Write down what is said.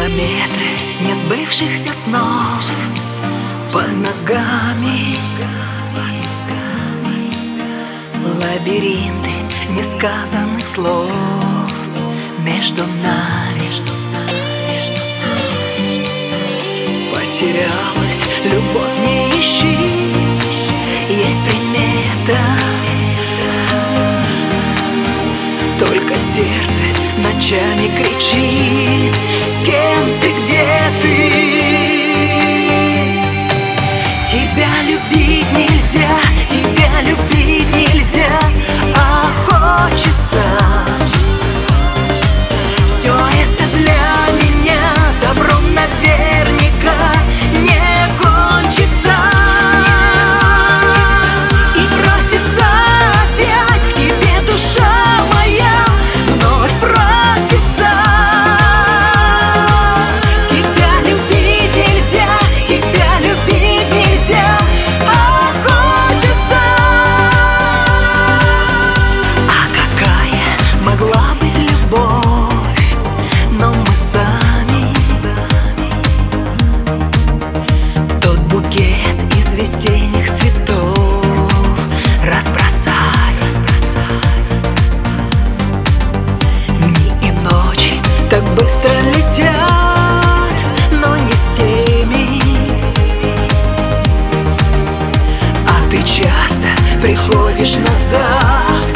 Километры несбывшихся снов под ногами, лабиринты несказанных слов между нами. Потерялась любовь, не ищи, есть примета. Только сердце ночами кричит: с кем ты, где ты? Тебя любить нельзя, тебя любить нельзя, а хочется. Все это для меня добром наверняка не кончится. И просится опять к тебе душа моя, вновь просится. Тебя любить нельзя, тебя любить нельзя, а хочется. А какая могла быть любовь, но мы сами тот букет из весенних цветов разбросали. Дни и ночи так быстро летят, но не с теми. А ты часто приходишь назад